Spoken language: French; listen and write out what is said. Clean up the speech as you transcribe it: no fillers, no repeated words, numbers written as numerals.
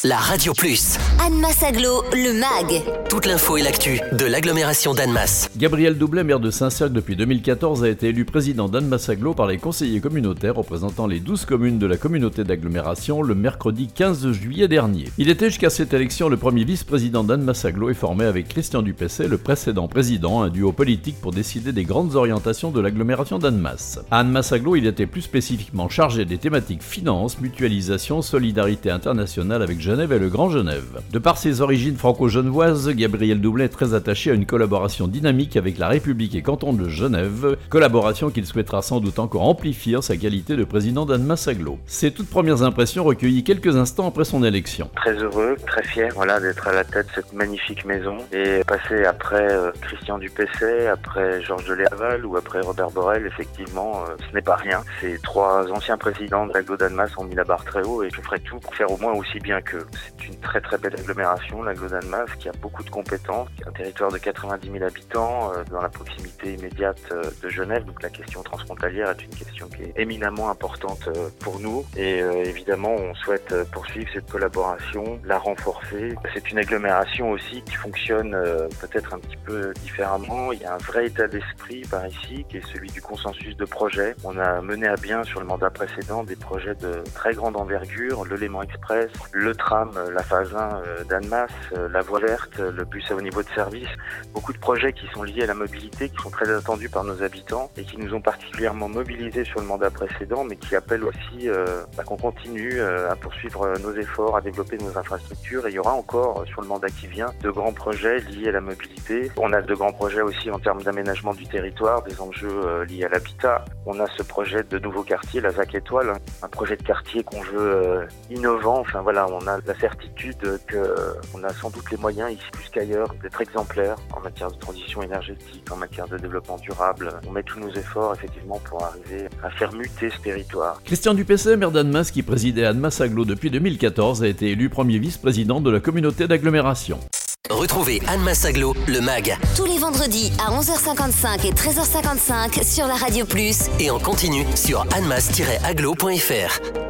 la Radio Plus. Annemasse Agglo, le MAG. Toute l'info et l'actu de l'agglomération d'Annemasse. Gabriel Doublet, maire de Saint-Cergue depuis 2014, a été élu président d'Annemasse Agglo par les conseillers communautaires représentant les 12 communes de la communauté d'agglomération le mercredi 15 juillet dernier. Il était jusqu'à cette élection le premier vice-président d'Annemasse Agglo et formé avec Christian Dupessay, le précédent président, un duo politique pour décider des grandes orientations de l'agglomération d'Annemasse. À Annemasse Agglo, il était plus spécifiquement chargé des thématiques finances, mutualisation, solidarité internationale avec Genève et le Grand Genève. De par ses origines franco-genevoises, Gabriel Doublet est très attaché à une collaboration dynamique avec la République et canton de Genève, collaboration qu'il souhaitera sans doute encore amplifier en sa qualité de président d'Annemasse Agglo. Ses toutes premières impressions recueillies quelques instants après son élection. Très heureux, très fier d'être à la tête de cette magnifique maison et passer après Christian Dupessay, après Georges Deléaval ou après Robert Borrell, effectivement, ce n'est pas rien. Ces trois anciens présidents de l'agglo d'Annemasse ont mis la barre très haut et je ferai tout pour faire au moins aussi bien qu'eux. C'est une très très belle agglomération, l'agglo d'Annemasse, qui a beaucoup de compétences, qui a un territoire de 90 000 habitants, dans la proximité immédiate de Genève, donc la question transfrontalière est une question qui est éminemment importante pour nous et évidemment on souhaite poursuivre cette collaboration, la renforcer. C'est une agglomération aussi qui fonctionne peut-être un petit peu différemment. Il y a un vrai état d'esprit par ici qui est celui du consensus de projet. On a mené à bien sur le mandat précédent des projets de très grande envergure, le Léman Express, le tram, la phase 1 d'Annemasse, la voie verte, le bus à haut niveau de service. Beaucoup de projets qui sont liés à la mobilité, qui sont très attendus par nos habitants et qui nous ont particulièrement mobilisés sur le mandat précédent, mais qui appellent aussi qu'on continue à poursuivre nos efforts, à développer nos infrastructures. Et il y aura encore, sur le mandat qui vient, de grands projets liés à la mobilité. On a de grands projets aussi en termes d'aménagement du territoire, des enjeux liés à l'habitat. On a ce projet de nouveau quartier, la ZAC Étoile, un projet de quartier qu'on veut innovant. On a la certitude qu'on a sans doute les moyens, ici plus qu'ailleurs, d'être exemplaires en matière de transition énergétique, en matière de développement durable. On met tous nos efforts, effectivement, pour arriver à faire muter ce territoire. Christian Dupessay, maire d'Annemasse, qui présidait Annemasse Agglo depuis 2014, a été élu premier vice-président de la communauté d'agglomération. Retrouvez Annemasse Agglo, le MAG. Tous les vendredis à 11h55 et 13h55 sur la Radio Plus. Et en continu sur annemasse-agglo.fr.